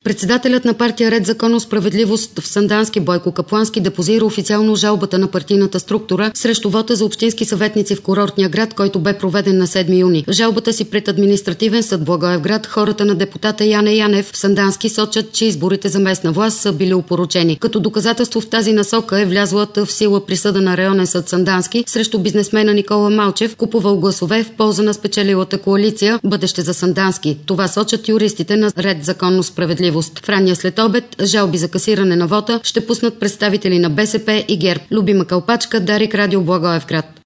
Председателят на партия Ред, законност, справедливост в Сандански Бойко Каплански депозира официално жалбата на партийната структура срещу вота за общински съветници в курортния град, който бе проведен на 7 юни. Жалбата си пред административен съд Благоевград хората на депутата Яне Янев в Сандански сочат, че изборите за местна власт са били опорочени. Като доказателство в тази насока е влязлата в сила присъда на районен съд Сандански срещу бизнесмена Никола Малчев, купувал гласове в полза на спечелилата коалиция Бъдеще за Сандански. Това сочат юристите на Ред, законност, справедливост. В ранния следобед жалби за касиране на вота ще пуснат представители на БСП и ГЕРБ. Любима Калпачка, Дарик, Радио Благоевград.